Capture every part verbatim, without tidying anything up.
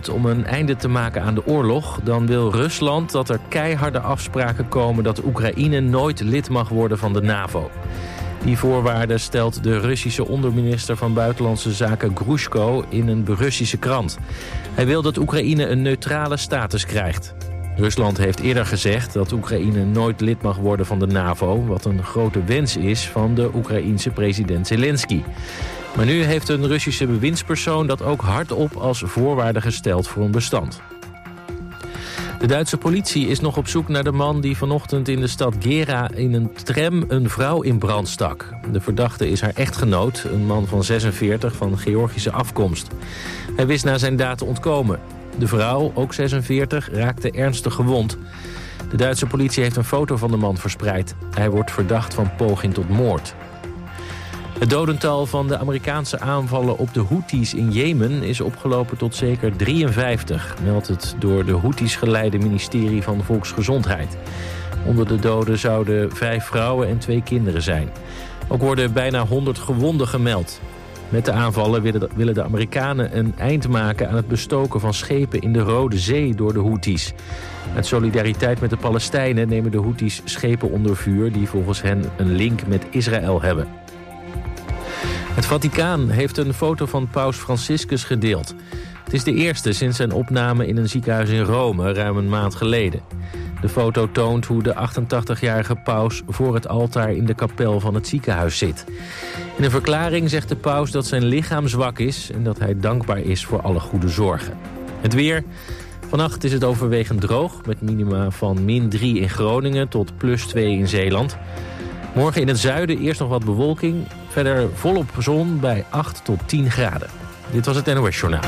komt om een einde te maken aan de oorlog, dan wil Rusland dat er keiharde afspraken komen dat Oekraïne nooit lid mag worden van de NAVO. Die voorwaarden stelt de Russische onderminister van Buitenlandse Zaken Grushko in een Russische krant. Hij wil dat Oekraïne een neutrale status krijgt. Rusland heeft eerder gezegd dat Oekraïne nooit lid mag worden van de NAVO, wat een grote wens is van de Oekraïense president Zelensky. Maar nu heeft een Russische bewindspersoon dat ook hardop als voorwaarde gesteld voor een bestand. De Duitse politie is nog op zoek naar de man die vanochtend in de stad Gera in een tram een vrouw in brand stak. De verdachte is haar echtgenoot, een man van zesenveertig van Georgische afkomst. Hij wist na zijn daad te ontkomen. De vrouw, ook zesenveertig, raakte ernstig gewond. De Duitse politie heeft een foto van de man verspreid. Hij wordt verdacht van poging tot moord. Het dodental van de Amerikaanse aanvallen op de Houthis in Jemen is opgelopen tot zeker drieënvijftig, meldt het door de Houthis geleide ministerie van Volksgezondheid. Onder de doden zouden vijf vrouwen en twee kinderen zijn. Ook worden bijna honderd gewonden gemeld. Met de aanvallen willen de Amerikanen een eind maken aan het bestoken van schepen in de Rode Zee door de Houthis. Uit solidariteit met de Palestijnen nemen de Houthis schepen onder vuur die volgens hen een link met Israël hebben. Het Vaticaan heeft een foto van paus Franciscus gedeeld. Het is de eerste sinds zijn opname in een ziekenhuis in Rome ruim een maand geleden. De foto toont hoe de achtentachtigjarige paus voor het altaar in de kapel van het ziekenhuis zit. In een verklaring zegt de paus dat zijn lichaam zwak is en dat hij dankbaar is voor alle goede zorgen. Het weer. Vannacht is het overwegend droog met minima van min drie in Groningen tot plus twee in Zeeland. Morgen in het zuiden eerst nog wat bewolking. Verder volop zon bij acht tot tien graden. Dit was het N O S Journaal.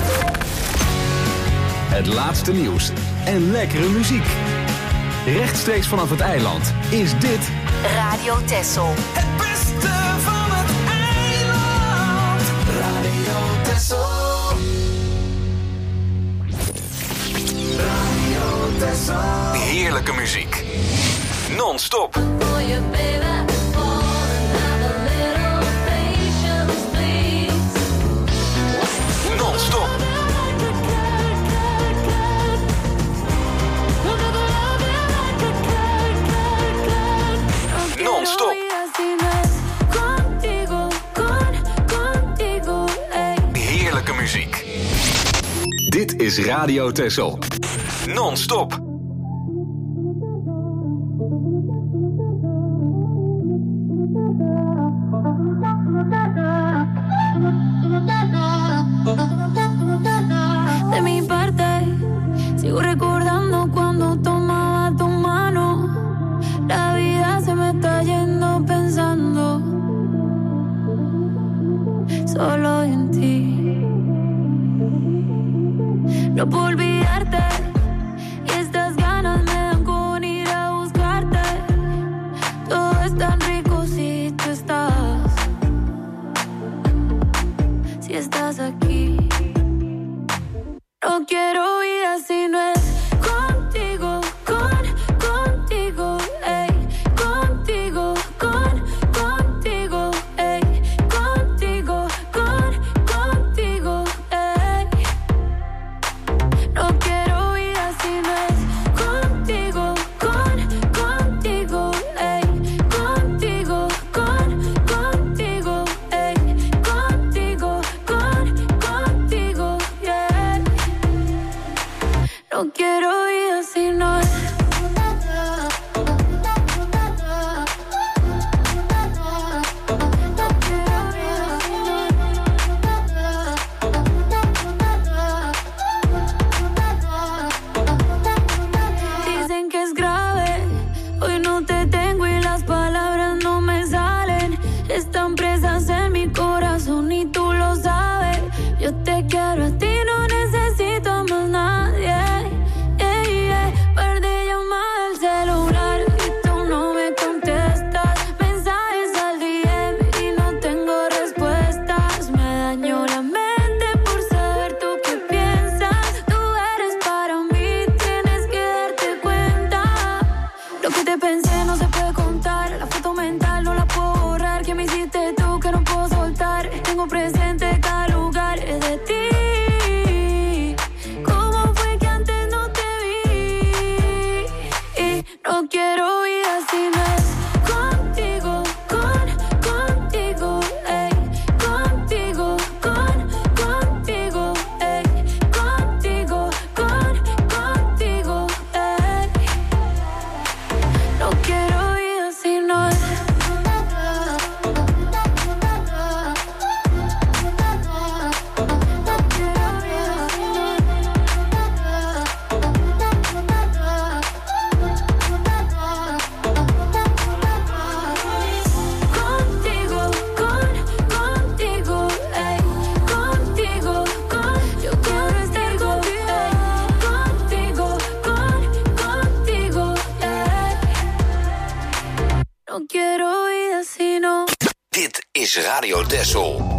Het laatste nieuws en lekkere muziek. Rechtstreeks vanaf het eiland is dit Radio Texel. Het beste van het eiland. Radio Texel. Radio Texel. heerlijke muziek. Non-stop. Non-stop. Non-stop. Heerlijke muziek. Dit is Radio Texel. Non-stop. De mi parte, sigo recordando cuando tomaba tu mano. La vida se me está yendo pensando solo en ti. No puedo olvidarte y estas ganas me dan con ir a buscarte. Todo es tan rico si tú estás, si estás aquí. No quiero vida si no es contigo, con, contigo, ey, contigo, con, contigo, ey, contigo, con, contigo, ey. No quiero vida si no es contigo, con, contigo, ey, contigo, con, contigo, ey, contigo, con, contigo, yeah. No quiero vida si no es. Dicen que es grave, hoy no te tengo y las palabras no me salen. Están presas en mi corazón y tú lo sabes. Yo te quiero a ti, no necesito más nadie. Yeah, yeah. is Radio Texel.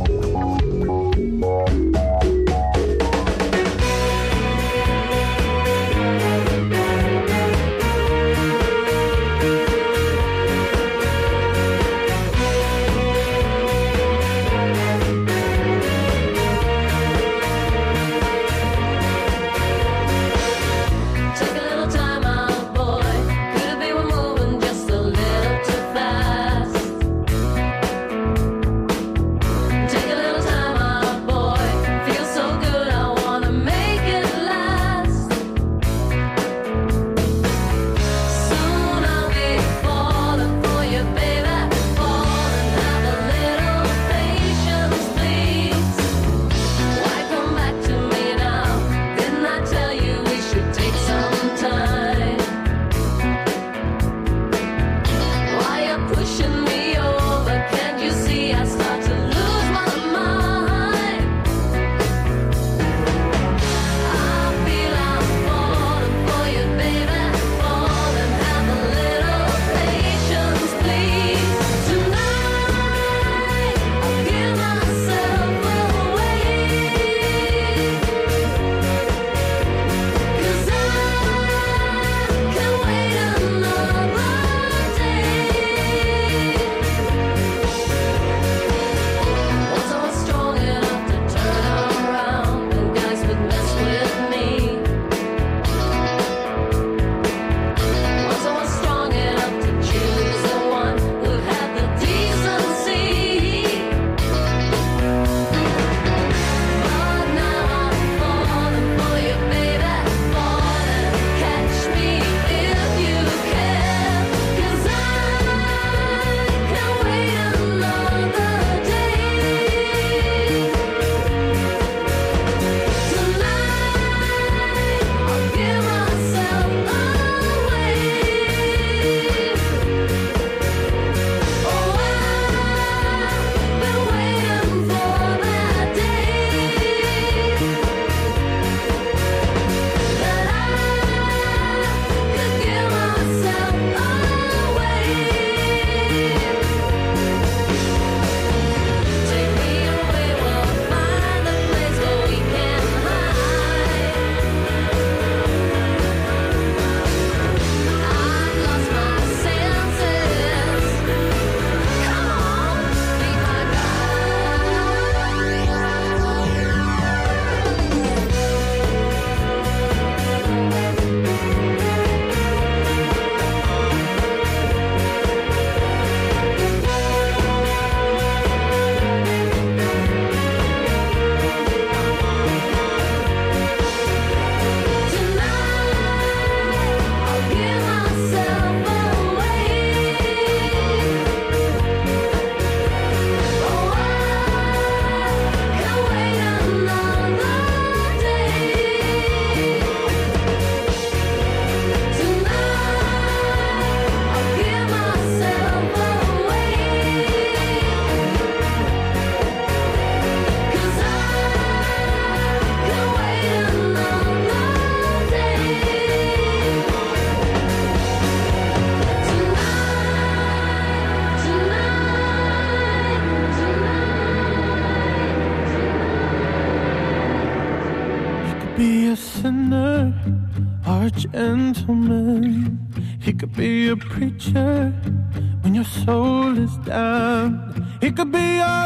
Gentleman, he could be a preacher when your soul is down. He could be a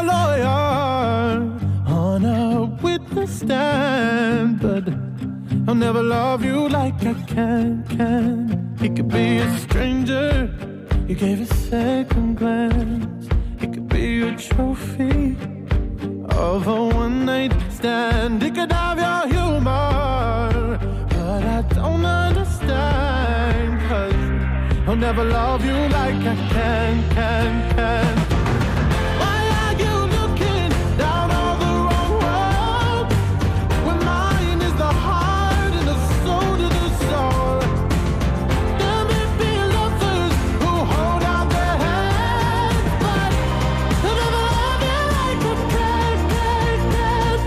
lawyer on a witness stand, but I'll never love you like I can, can. He could be a stranger, you gave a second glance. He could be a trophy of a one-night stand. He could have your humor, but I don't understand, 'cause I'll never love you like I can, can, can. Why are you looking down all the wrong road when mine is the heart and the soul to the soul? There may be lovers who hold out their hands, but I'll never love you like I can, can, can.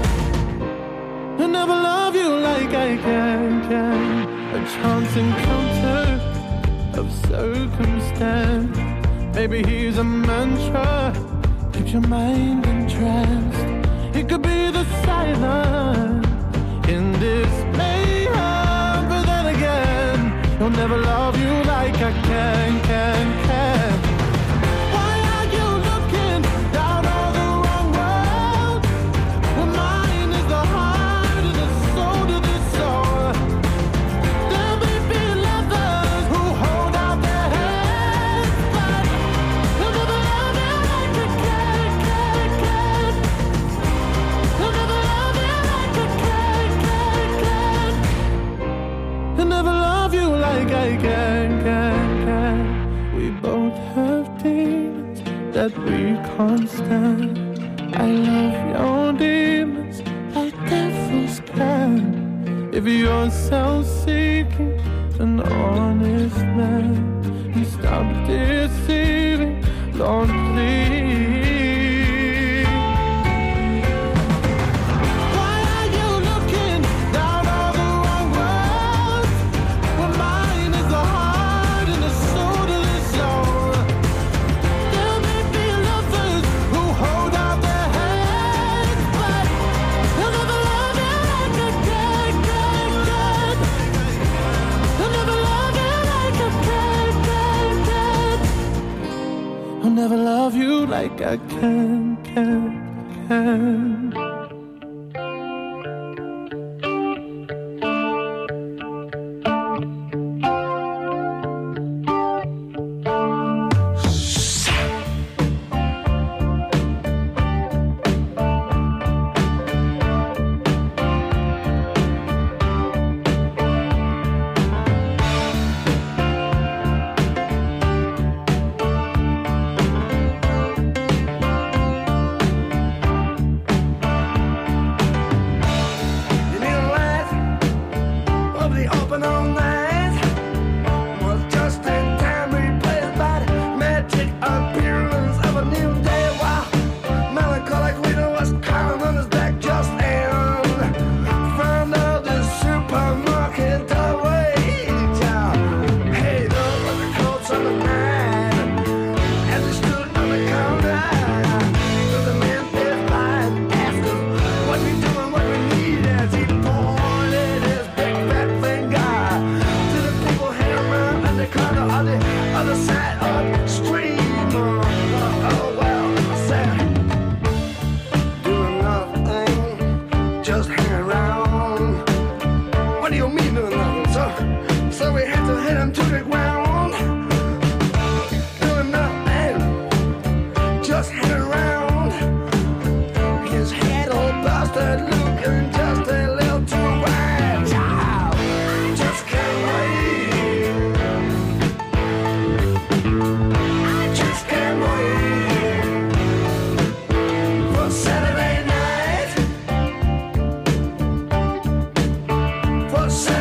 I'll never love you like I can, can. A chance encounter of circumstance. Maybe he's a mantra, keep keeps your mind entranced. It could be the silence in this mayhem, but then again, he'll never love you like I can, can, can. Why are you looking down on the wrong road? Well, mine is the heart and the soul to the soul. There may be lovers who hold out their hands, but they'll never love you like I can, can, can. They'll never love you like I can, can, can. They'll never love you like I can, can, can. We both have demons that we can't stand. I love your demons like devils can. If you're self-seeking, an honest man, and stop deceiving, Lord, please. Why are you looking down on the wrong road? Well, mine is the heart and the soul to the soul. There may be lovers who hold out their hands, but they'll never love you like I can, can, can. They'll never love you like I can, can, can. I'll never love you like I can, can, can. You need a light of the open all night. Was just in time replaced by the magic appearance of a new day. While melancholic leader was calling on his back just in front of the supermarket doorway. Hey, those were the coats on the night as he stood on the counter. The man passed by and asked him, "What we doing, what we need?" As he pointed his big fat finger to the people hanging around at the corner on the other side of the street. Oh, oh, well, I said, doing nothing, just hanging around. What do you mean doing nothing? So, so we had to hit him to the ground. Doing nothing, just hanging around. His head all busted, looking just a little too wide. Child, just can't wait. I just can't wait for Saturday night. For Saturday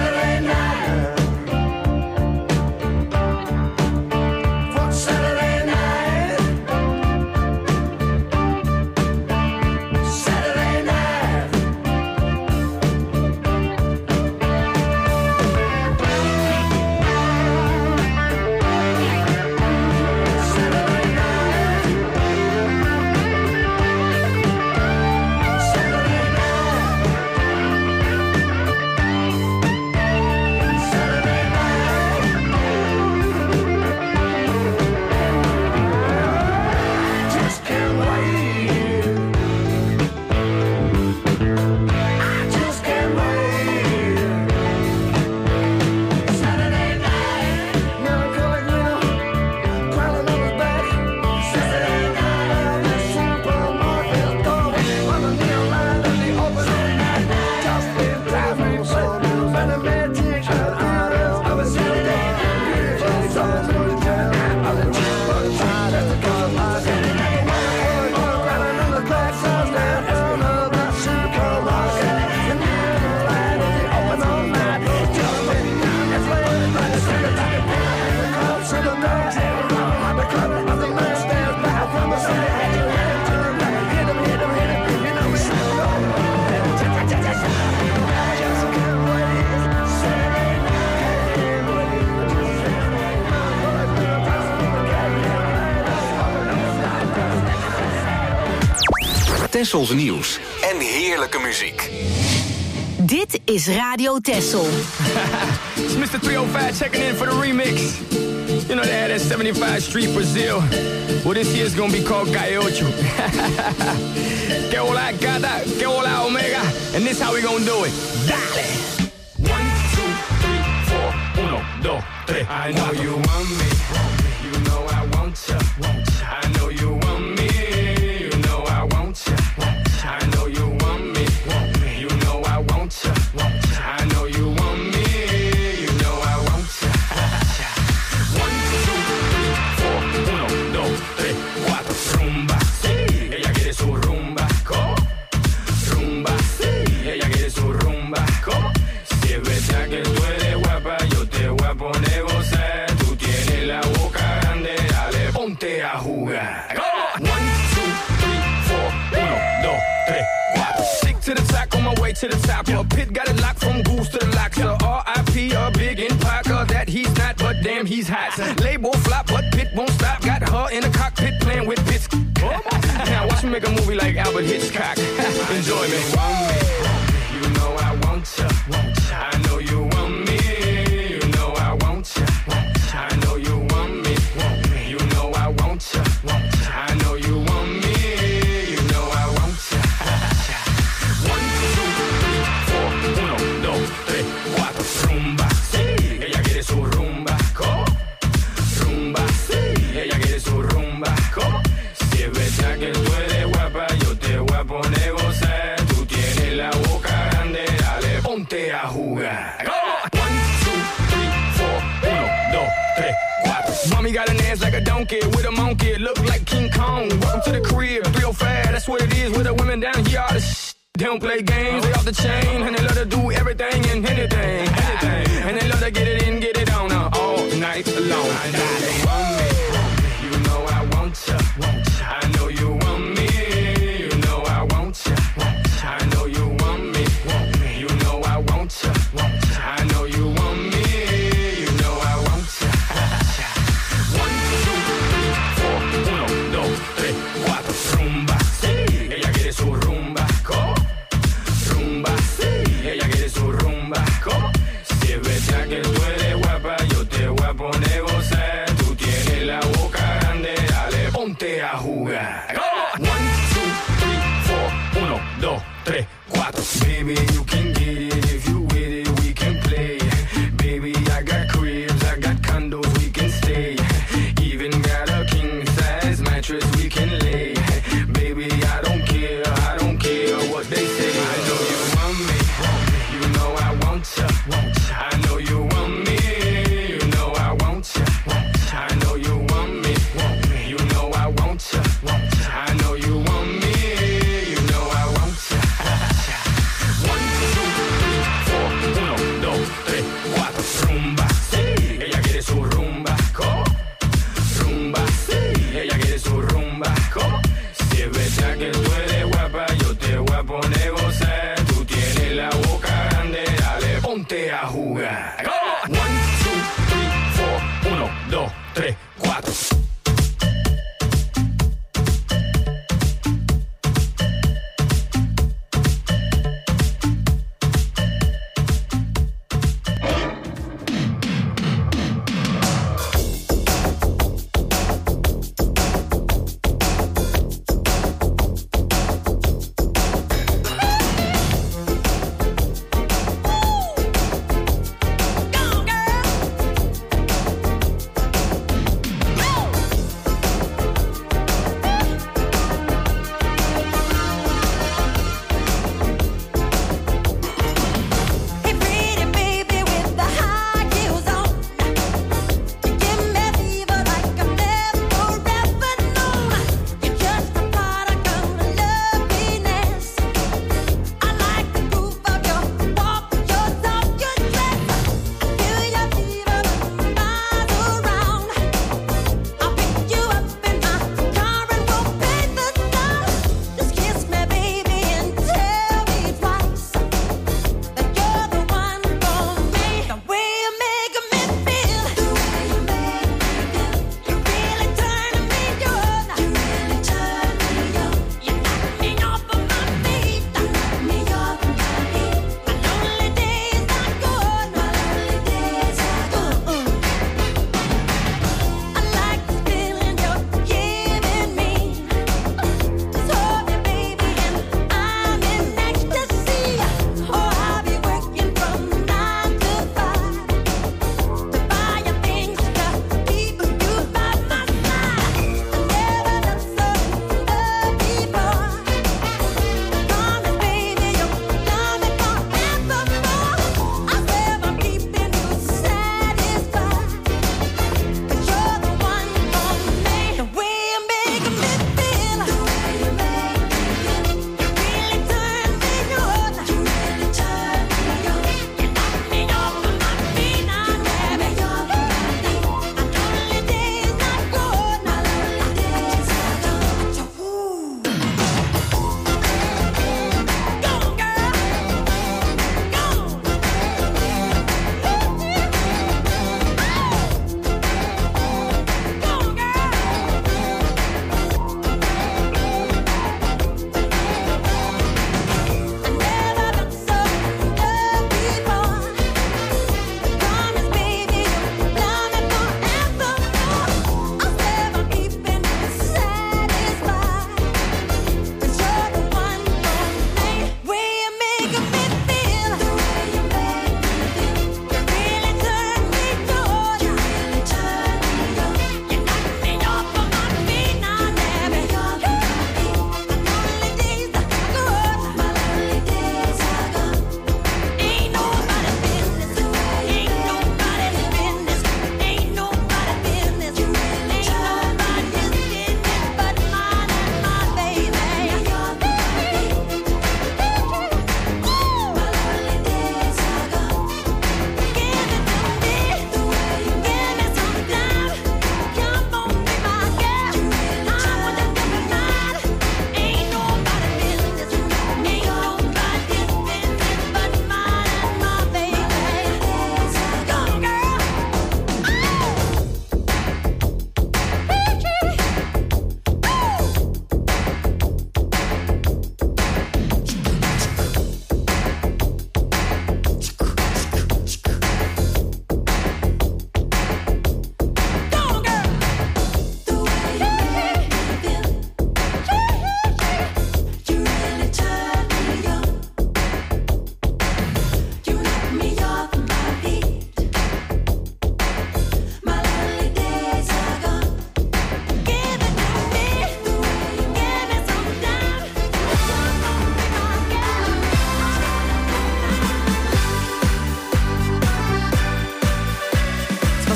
Tessels nieuws en heerlijke muziek. Dit is Radio Tessel. It's mister three oh five checking in for the remix. You know they had that seventy-five Street Brazil. Well, this year's gonna be called Gaiocho. Que hola gata, que hola omega. And this how we gonna do it. Dale! One, two, three, four. Uno, dos, tres. I know you want me. You know I want ya. I know you want me. You know I want ya. I know you want me. You know I want ya. I know you want me. You know I want ya. One, two, three, four. Uno, dos, tres, cuatro. Rumba, sí. Ella quiere su rumba. ¿Cómo? Rumba, sí. Ella quiere su rumba. ¿Cómo? Si es verdad que tú eres guapa, yo te voy a poner gozar. Tú tienes la boca grande, dale, ponte a jugar. ¿Cómo? One, two, three, four. Uno, dos, tres, cuatro. Stick to the top, on my way to the top. A pit got it locked from goose to the locks. R I P a big in Parker, that he's not, but damn he's hot. Label flop, but Pit won't stop. Got her in the cockpit playing with bits. Now watch me make a movie like Albert Hitchcock. Enjoy me. You know I want ya. I know you want me. You know I want ya. I know you want me. You know I want ya. I know you want me. You know I want ya. One, two, three, four. Uno, dos, tres, cuatro. Rumba, sí. Ella quiere su rumba. ¿Cómo? Rumba, sí. Ella quiere su rumba. ¿Cómo? Si es verdad que tú eres guapa, yo te voy a poner gozar. Tú tienes la boca grande, dale, ponte a jugar. ¿Cómo? One, two, three, four. Uno, dos, tres, cuatro. Mommy got an ass like a donkey with a monkey. Look like King Kong. Welcome to the crib. three oh five, that's what it is with the women down here. All the sh- They don't play games, they off the chain. And they love to do everything and anything, anything. And they love to get it in, get it on uh, all night long. I know you want me. You know I want ya. I know you want me. You know I want ya. I know you want me. You know I want ya. I know you want me. You know I want ya. One, two, three, four. Uno, dos, tres, cuatro. Rumba, sí. Ella quiere su rumba. ¿Cómo? Rumba, sí. Ella quiere su rumba. ¿Cómo? Si es verdad que tú eres guapa, yo te voy a poner gozar. Tú tienes la boca grande, dale, ponte a jugar. ¿Cómo? One, two, three, four. Uno, dos, tres, cuatro. Baby, you can get it if you with it, we can play. Baby, I got cribs, I got condos, we can stay. Even got a king size mattress we can lay. Baby, I don't care, I don't care what they say. I know you want me, you know I want ya. I know you want me, you know I want ya. I know you want me, you know I want ya. I know you want me, you know I want ya. One, two, three, four. Uno, dos, tres, cuatro. Rumba, sí. Ella quiere su rumba. ¿Cómo? Rumba, sí. Ella quiere su rumba. ¿Cómo? Si es verdad que tú eres guapa, yo te voy a poner gozar. Tú tienes la boca grande, dale, ponte a jugar. ¿Cómo? One, two, three, four. Uno, dos, tres, cuatro. Go, girl!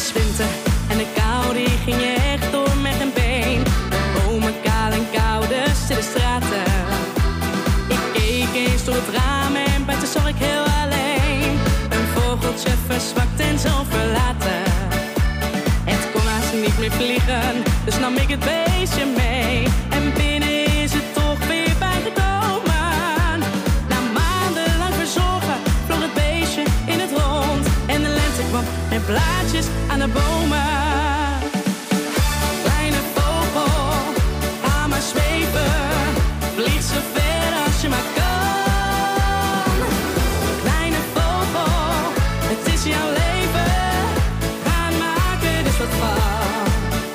was winter en de kou die ging je echt door met een been. Bomen kaal en koude stille straten. Ik keek eens door het raam en buiten zag ik heel alleen een vogeltje verzwakt en zo verlaten. Het kon haast niet meer vliegen, dus nam ik het beestje mee. En binnen is het toch weer bijgekomen. Na maandenlang verzorgen vloog het beestje in het rond. En de lente kwam met blaadjes aan de bomen. Kleine vogel, ga maar zweven. Vlieg zo ver als je maar kan. Kleine vogel, het is jouw leven. Ga maken dus wat van.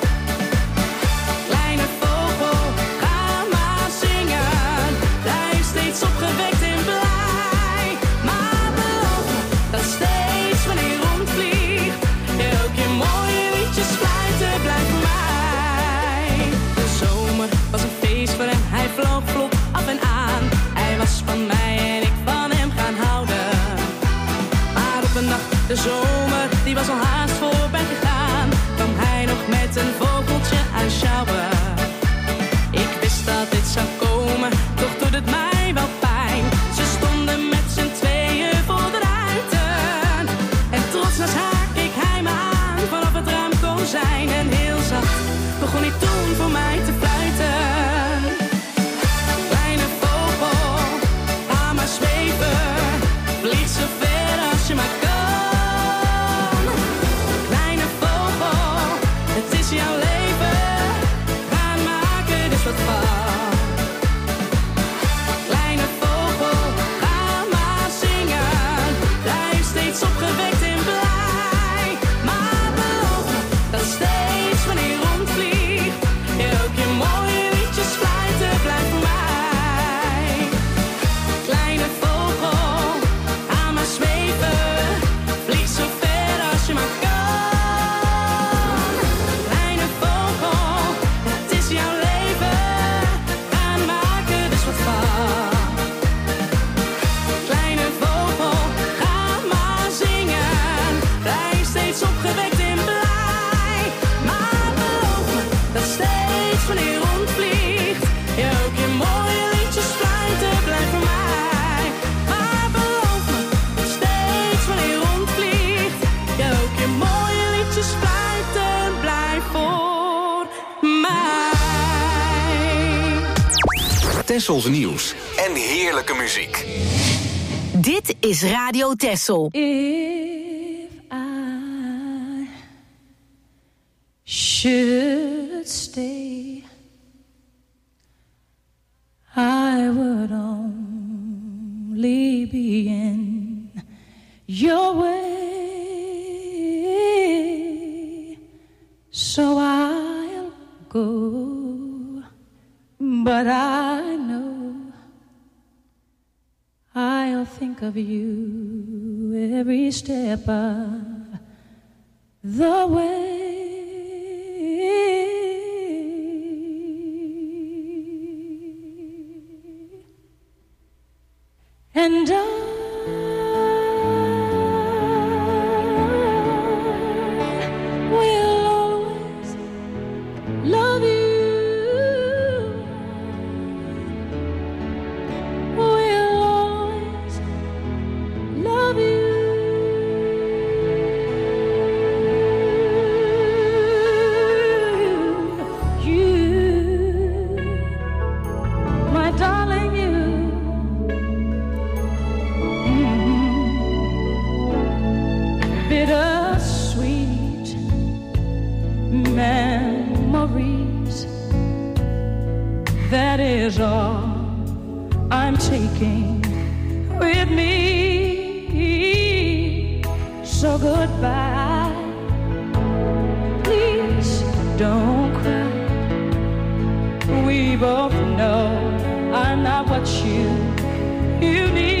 Kleine vogel, ga maar zingen. Blijf steeds opgewekt en blij. Maar beloof me dat steeds wanneer je rondvliegt, je ook je mooie liedjes fluiten blijft voor mij. De zomer was een feest voor hem, hij vloog vlot af en aan. Hij was van mij en ik van hem gaan houden. Maar op een nacht, de zomer, die was al haast voorbij gegaan, kwam hij nog met een vogeltje aanschouwen. Ik wist dat dit zou komen, toch doet het mij wel pijn. Ze stonden met z'n tweeën voor de ruiten. En trots naast haar keek hij me aan vanaf het raamkozijn. En heel zacht begon hij toen voor mij te fluiten. Kleine vogel, ga maar zweven. Vlieg zo ver als je maar kan. Kleine vogel, het is jouw leven. Ga maken dus wat van. Kleine vogel, ga maar zingen. Blijf steeds opgewekt en blij. Maar beloof me dat steeds wanneer je rondvliegt, je ook je mooie liedjes fluiten blijft voor mij. Kleine vogel, ga maar zweven. Vlieg zo ver als je maar kan. Kleine vogel, het is jouw leven. Ga maken dus wat van. Kleine vogel, ga maar zingen. Blijf steeds opgewekt en blij. Maar beloof me dat steeds wanneer je rondvliegt, je ook je mooie liedjes fluiten blijft voor mij. Maar beloof me dat steeds wanneer je rondvliegt, je ook je mooie liedjes fluiten blijft voor mij. Tessels nieuws en heerlijke muziek. Dit is Radio Tessel. If I should stay, I would only be in your way. So I'll go, but I know I'll think of you every step of the way. And I will always love you. Will always love you. You, my darling, you. Bittersweet memories, that is all I'm taking with me. So goodbye, please don't cry. We both know I'm not what you, you need.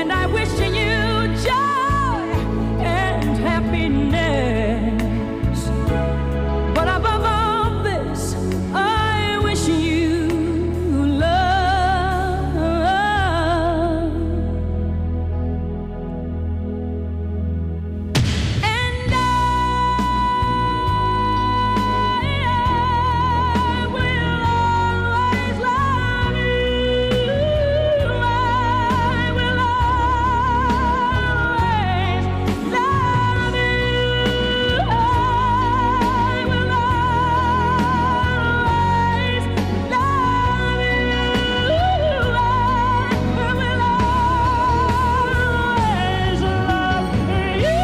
And I wish you joy and happiness. But above all this, I wish you love. And I will always love you. I will always love you. I will always love you. I will always love you.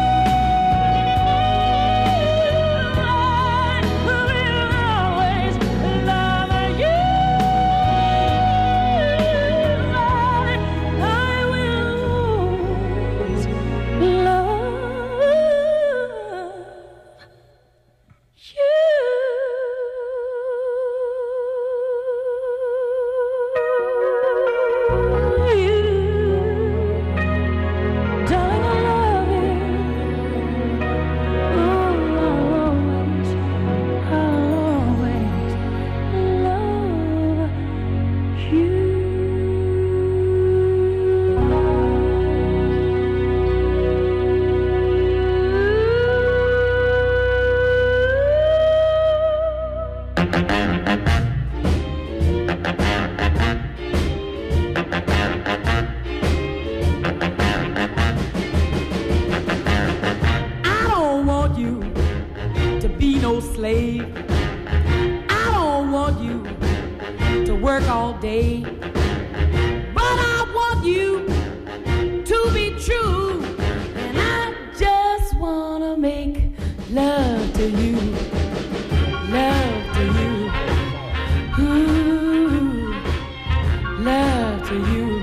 I don't want you to be no slave. I don't want you to work all day. But I want you to be true. And I just want to make love to you. Love to you. Ooh, love to you.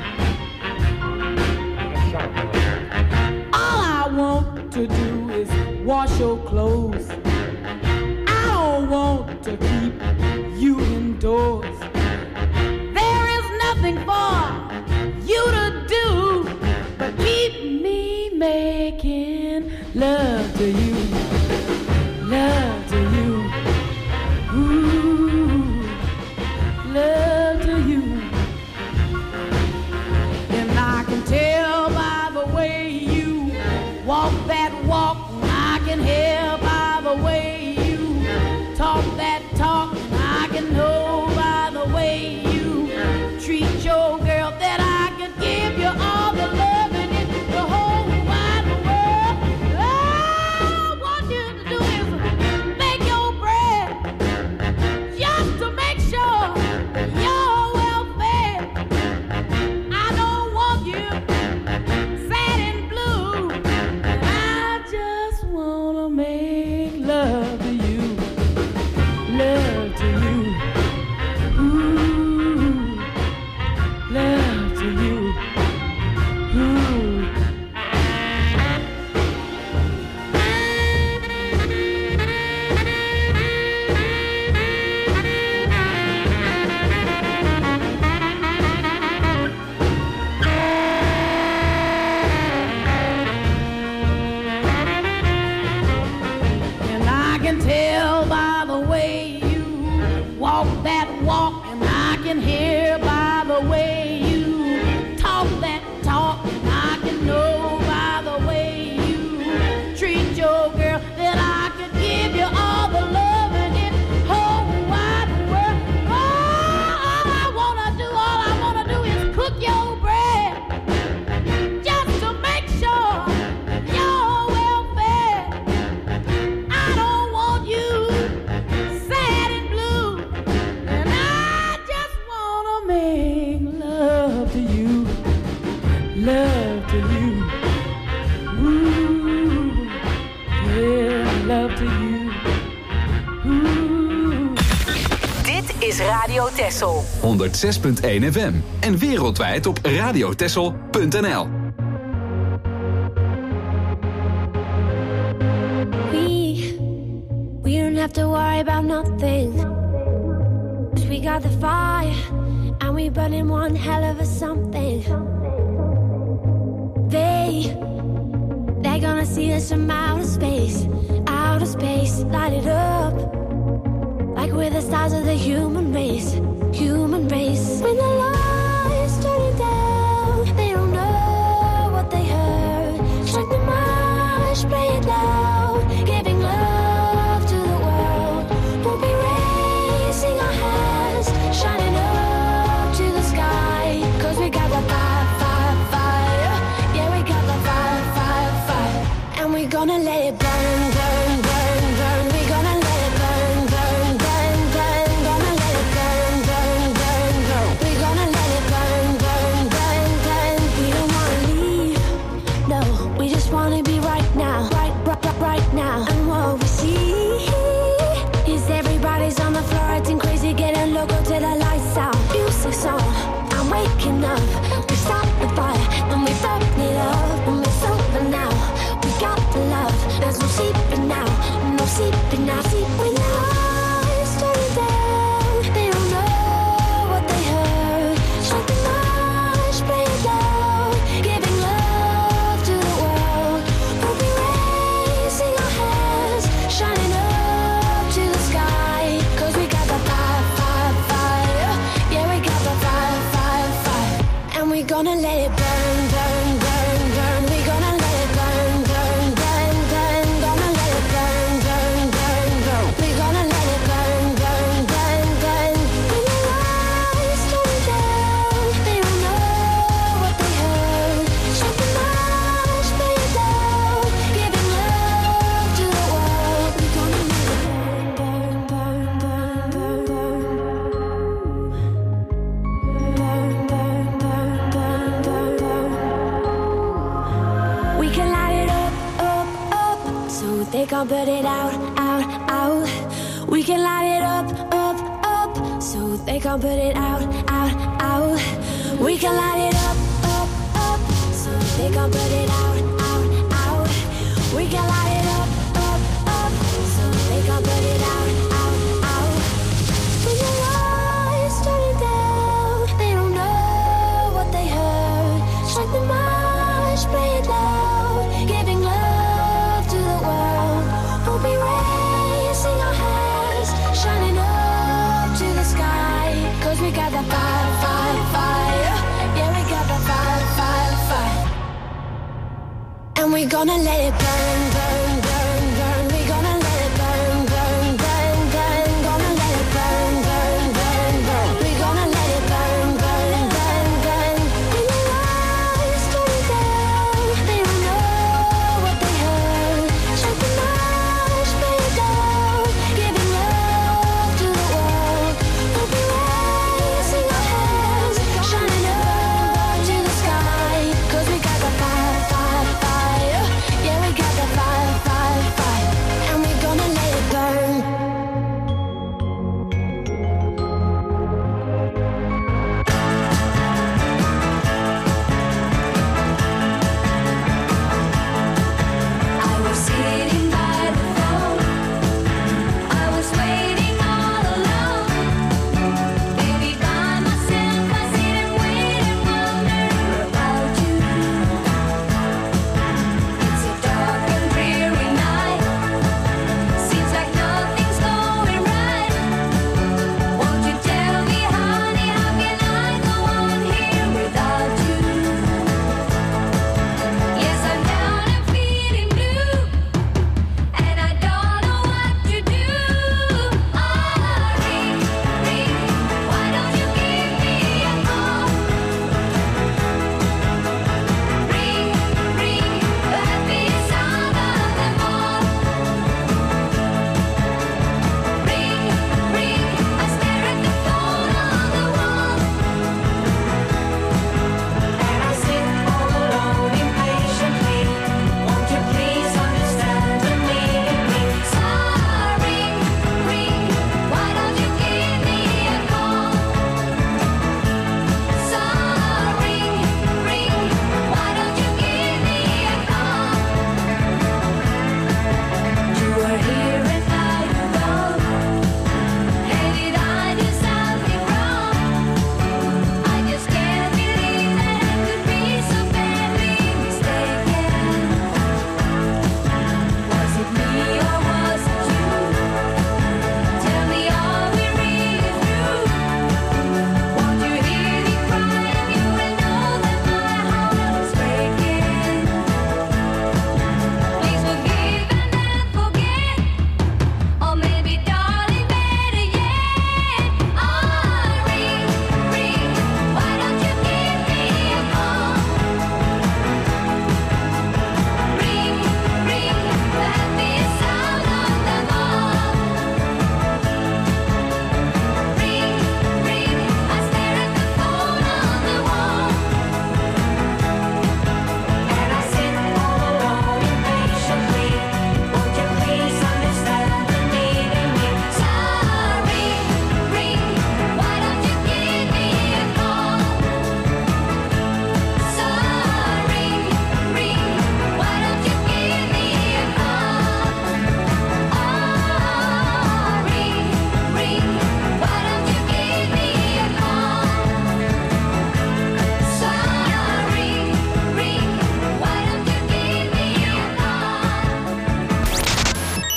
All I want to do is wash your clothes. I don't want to keep you indoors. There is nothing for you to do but keep me making love to you. Love to you. Ooh, love to you. And I can tell by the way you walk that walk. I can hear by the way you talk that talk. I can know by the way you treat your girl that I could give you all the love in it, the whole wide world. All I want you to do is make your bread just to make sure you're well fed. I don't want you sad and blue. And I just wanna make love to you. Love to you. Ooh, love to you. Ooh. And I can tell by the way you walk that walk, and I can hear by the way you talk that talk, and I can know by the way you treat your girl that I could give you all the love in it whole wide world. All I wanna do, all I wanna do is cook your bread just to make sure you're well fed. I don't want you sad and blue, and I just wanna make love to you, love to you. Ooh, yeah, love to you. Ooh. Dit is Radio Texel. honderdzes punt één F M en wereldwijd op radiotexel punt n l. We, we don't have to worry about nothing. 'Cause we got the fire, and we burning one hell of a something. see. They're gonna see us from outer space, outer space, light it up. Like we're the stars of the human race, human race. When the lights turn down, they don't know what they heard. Strike the march, play it loud, giving love to the world. We'll be raising our hands, shining up to the sky. Cause we got the fire, fire, fire. Yeah, we got the fire, fire, fire. And we're gonna let it burn, burn, burn, burn. We're gonna let it burn, burn, burn, burn. Gonna let it burn, burn, burn, burn. We're gonna let it burn, burn, burn, burn. We don't wanna leave, no. We just wanna be right now, right, right, right, right now. And what we see is everybody's on the floor acting crazy, getting loco till the lights out. Music's on, I'm waking up. We stop the fire and we burn it up. And it's over now. We got the love. There's no sleeping now, no sleeping now. Sleep when the lights turn down. They don't know what they heard. Strike the march, play it loud, giving love to the world. We'll be raising our hands, shining up to the sky. Cause we got the fire, fire, fire. Yeah, we got the fire, fire, fire. And we're gonna let it burn, burn, burn, burn. We're gonna let it burn, burn, burn, burn. Gonna let it burn, burn, burn, burn. We're gonna let it burn, burn, burn, burn. When the lights turn down, they don't know what they heard. Strike the march, play it loud, giving love to the world. We're gonna let it burn, burn, burn, burn, burn, burn, burn, burn, burn, burn, burn. We can light it up, up, up, so they can't put it out, out, out. We can light it up, up, up, so they can't put it out, out, out. We can light it up, up, up, so they can't put it out, out, out. We can light it up, up, up, so they can't put it out, out, out. When the lights turn down, they don't know what they heard. Strike the march, play it loud, giving love to the world. We'll be raising our hands, shining up to the sky. Cause we got the fire, fire, fire. Yeah, we got the fire, fire, fire. And we're gonna let it burn, burn, burn, burn. We're gonna let it burn, burn, burn, burn. Gonna let it burn, burn, burn, burn. We're gonna let it burn, burn, burn, burn. When the lights turn down, they don't know what they heard. Strike the march, play it loud, giving love to the world. We'll be raising our hands, shining up to the sky. Cause we got the fire, fire, fire. Yeah, we got the fire.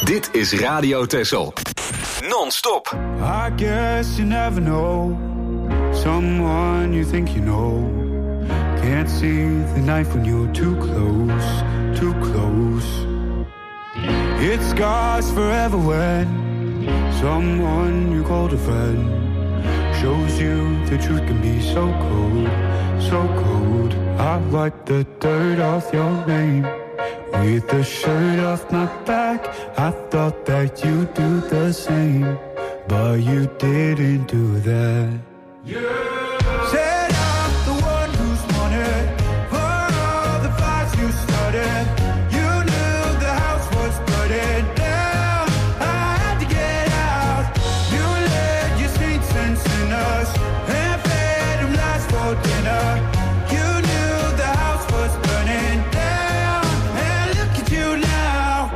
Dit is Radio Texel. Non-stop. I guess you never know someone you think you know. Can't see the knife when you're too close, too close. It scars forever when someone you called a friend shows you the truth can be so cold, so cold. I wipe the dirt off your name with the shirt off my back. I thought that you'd do the same, but you didn't do that. Yeah. Said I'm the one who's wanted for all the fights you started. You knew the house was burning down. I had to get out. You led your saints and sinners and fed them lies for dinner. You knew the house was burning down. And look at you now.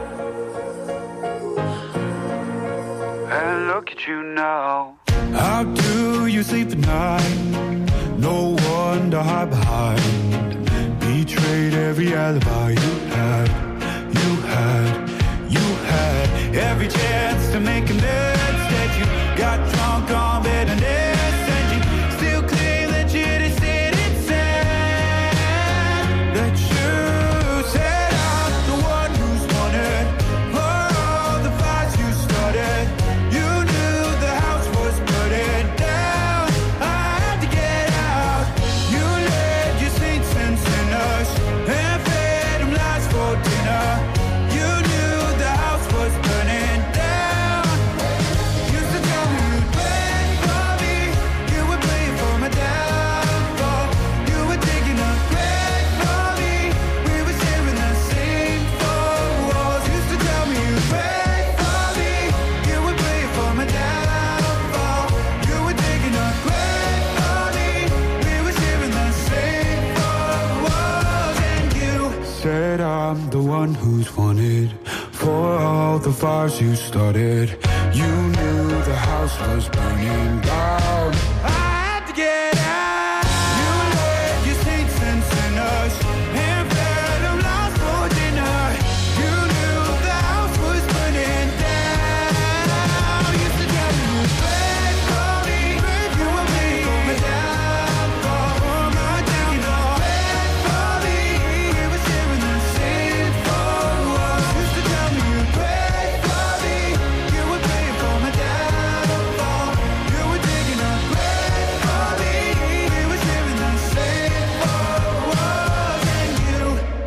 And look at you now. How do you sleep at night? No one to hide behind. Betrayed every alibi you had, you had, you had. Every chance to make amends. Instead you got drunk on bitterness, and you still claim that you just didn't say that you said I'm the one who's wanted for all the fights you started. You knew the house was burning down. I had to get out. You led your saints and sinners and fed them lies for dinner. You knew the house was burning down. Used to tell me you'd pray for me. You would pray for my downfall. You were digging a grave for me. We were sharing the same four walls. Used to tell me you'd pray for me. You would pray for my downfall. You were digging a grave for me. We were sharing the same four walls. And you said I'm the one who's wanted for all the fires you started. You knew the house was burning down. I had to get out. You led your saints and sinners and fed them lies for dinner. You knew the house was burning down. Used to tell me you'd pray for me. You were praying for my downfall. For my downfall. Pray for me. We were sharing the same four walls. Used to tell me you'd pray for me. You were praying for my downfall. You were digging a grave for me. We were sharing the same four walls. And you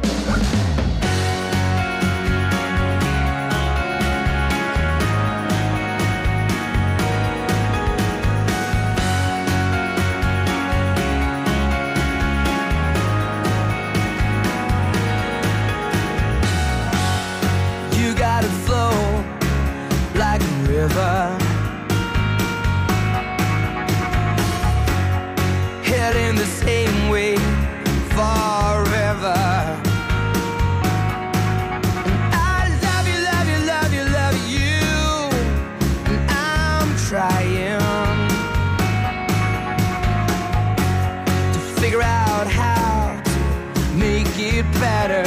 You gotta flow like a river, heading the same way forever. And I love you, love you, love you, love you, and I'm trying to figure out how to make it better.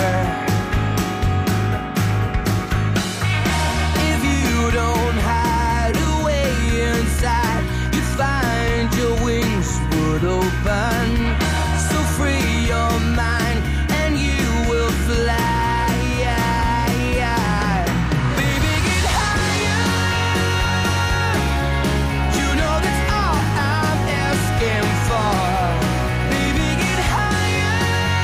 If you don't hide away inside, you find your wings would open. So free your mind and you will fly. Baby, get higher. You know that's all I'm asking for. Baby, get higher.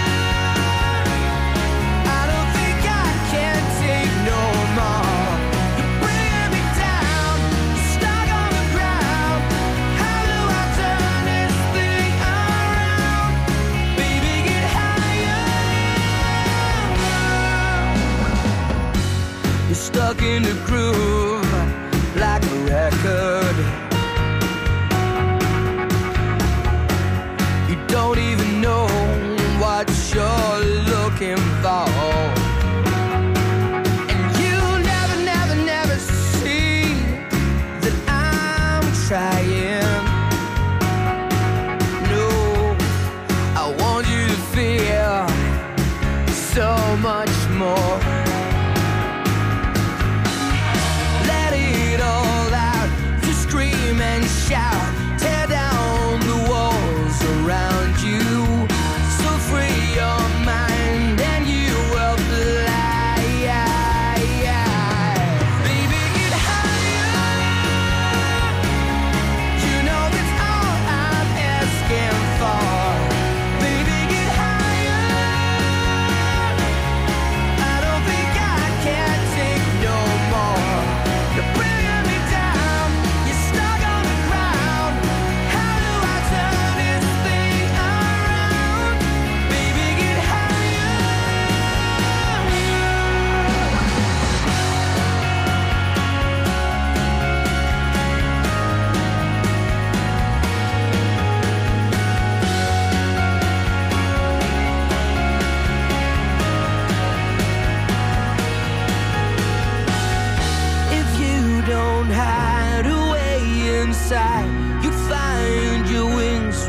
I don't think I can take no more. You're bringing me down, stuck on the ground. How do I turn this thing around?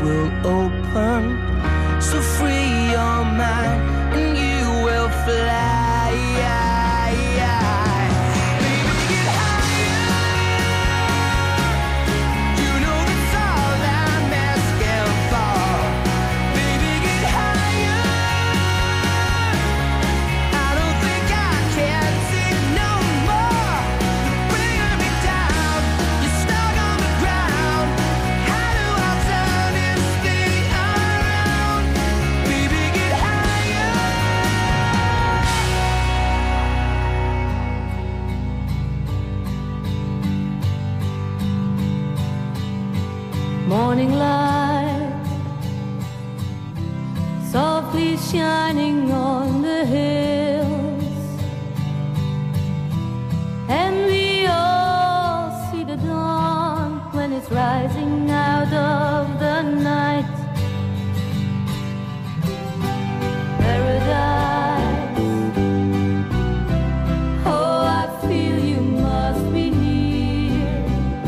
will open. So free your mind and you will fly. Morning light softly shining on the hills, and we all see the dawn when it's rising out of the night. Paradise, oh, I feel you must be near.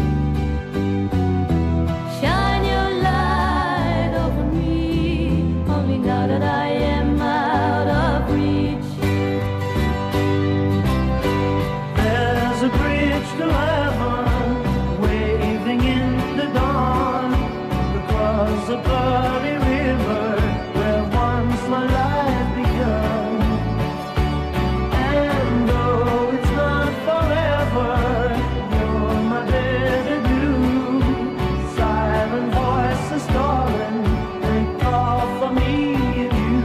Shine your light over me, only now that I am out of reach. There's a bridge to heaven, waving in the dawn, across the bloody river, where once my life began. And though it's not forever, you're my better blue. Silent voices calling, they call for me and you.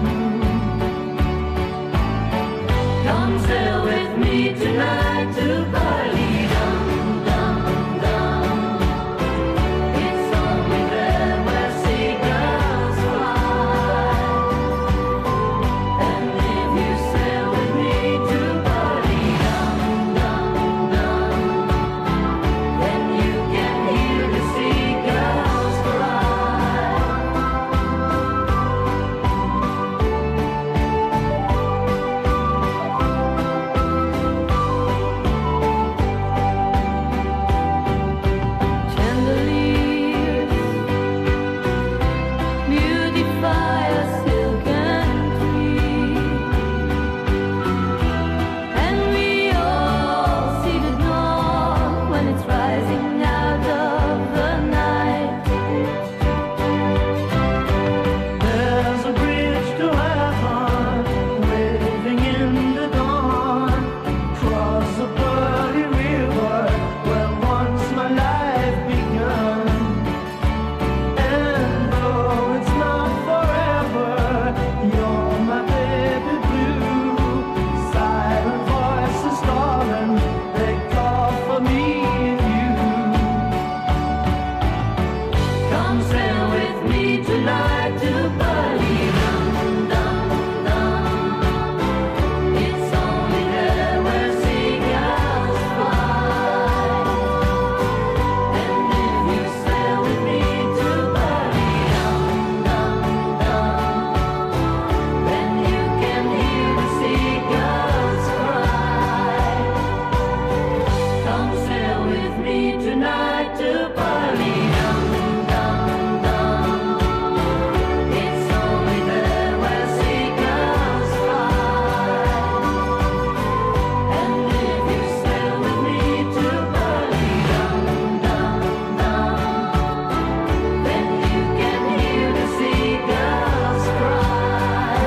Come sail with me tonight to Bali, dum dum dum. It's only there where seagulls fly. And if you sail with me to Bali, dum dum dum, then you can hear the seagulls cry. Chandeliers beautify a silken tree, and we all see the dawn when it's rising out of the night. There's a bridge to heaven, waving in the dawn, across the bloody river, where once my life began. And though it's not forever, you're my baby blue. Silent voices calling, they call for me and you. Come sail with me tonight to Bali, dum dum dum. It's only there where seagulls fly. And if you sail with me to Bali, dum dum dum, then you can hear the seagulls cry. Come sail with me tonight to Bali, dum dum dum. It's only there where seagulls fly. And if you sail with me to Bali, dum dum dum, then you can hear the seagulls cry.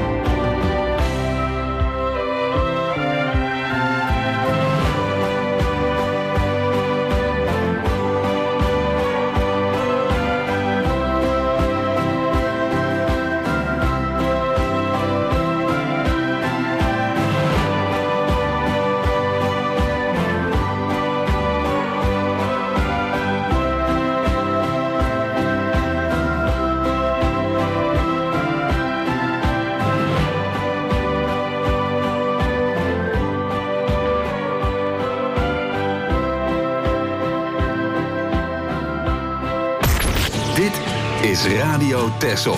Dit is Radio Texel.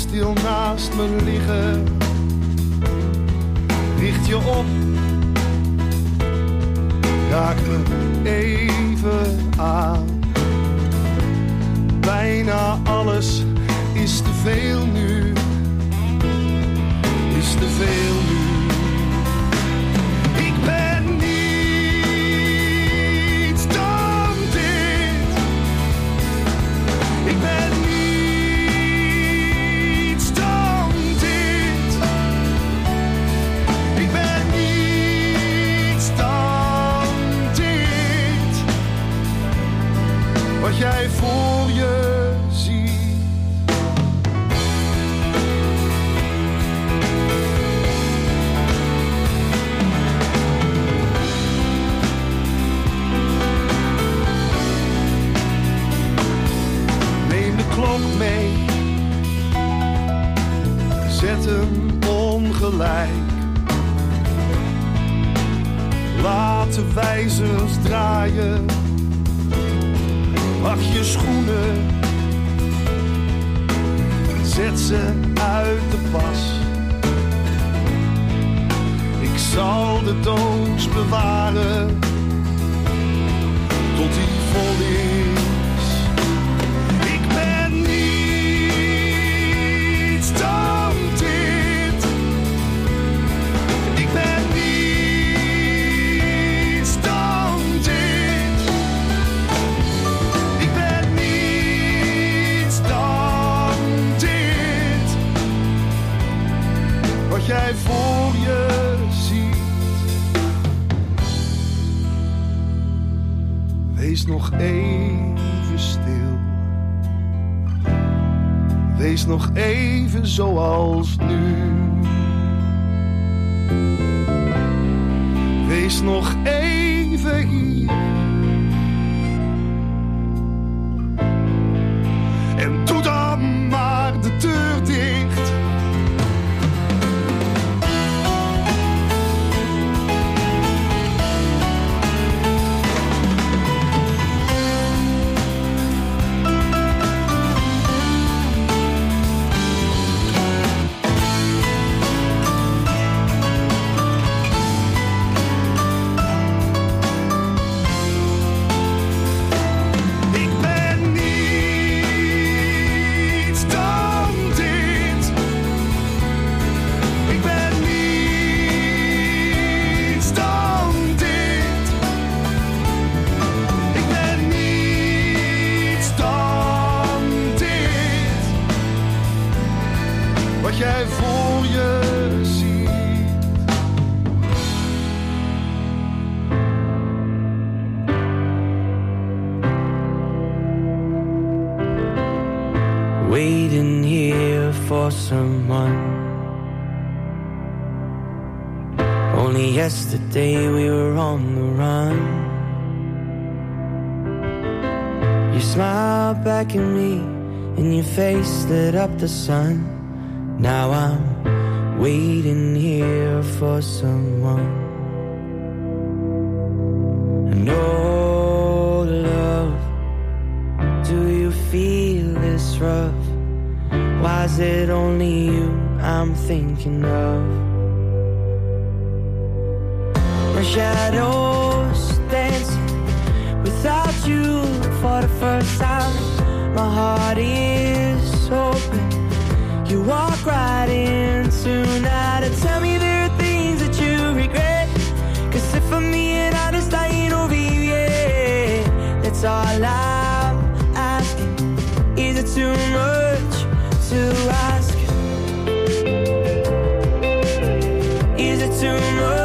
stil naast me liggen. Richt je op, raak me even aan. Bijna alles is te veel nu, is te veel nu. Ik ben niets dan dit. Ik ben niets dan dit. Ik ben niets dan dit. Wat jij voor je ziet. Neem de klok mee, zet hem ongelijk. Laat de wijzers draaien. Wacht je schoenen, zet ze uit de pas. Ik zal de doos bewaren tot die vol is. Ik ben niets dan dit. Ik ben niets dan dit. Ik ben niets dan dit. Wat jij voor je ziet. Wees nog even stil. Wees nog even zoals nu. Wees nog even hier. En doe dan maar de deur dicht. Ik ben niets dan dit. Ik ben niets dan dit. Ik ben niets dan dit. Wat jij voor je ziet. Waiting here for someone. Only yesterday we were on the run. You smiled back at me and your face lit up the sun. Now I'm waiting here for someone. And oh love, do you feel this rough? Why is it only you I'm thinking of? My shadows dancing without you for the first time. My heart is open. You walk right in tonight and tell me there are things that you regret. Cause if I'm being honest, I ain't over you yet. That's all I'm asking. Is it too much to ask? Is it too much?